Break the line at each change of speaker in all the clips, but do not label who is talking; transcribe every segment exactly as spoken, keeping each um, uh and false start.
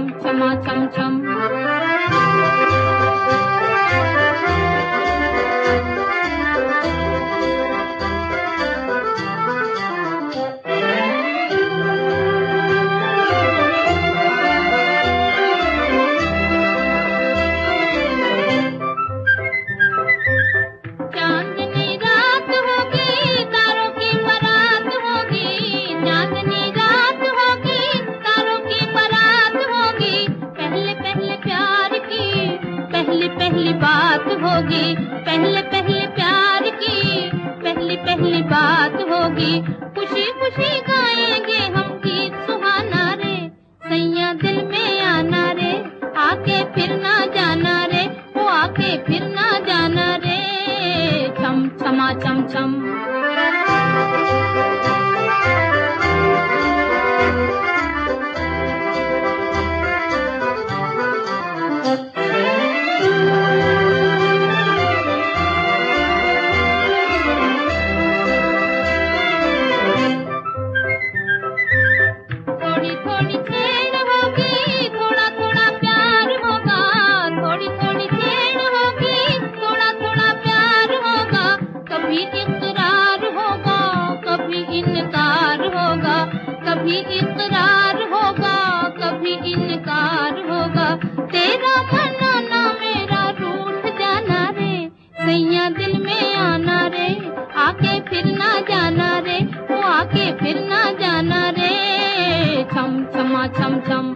छम छमा छम छम। पहली बात होगी, पहले पहले प्यार की पहली पहली बात होगी। खुशी खुशी गाएंगे हम गीत सुहाना रे, सैया दिल में आना रे, आके फिर ना जाना रे, वो आके फिर ना जाना रे। छम छमा छम छम। कभी इकरार होगा, कभी इनकार होगा, तेरा मनाना मेरा रूठ जाना रे, सैया दिल में आना रे, आके फिर ना जाना रे, वो आके फिर ना जाना रे। छम छमा छम छम।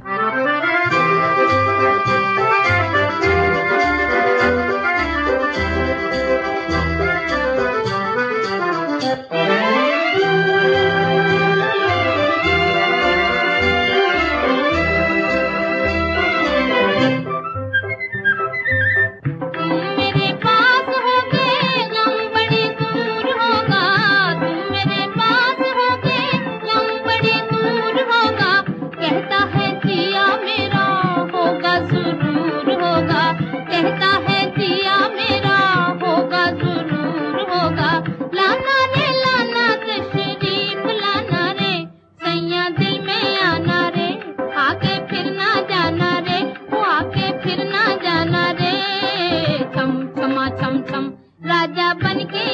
राजा बन के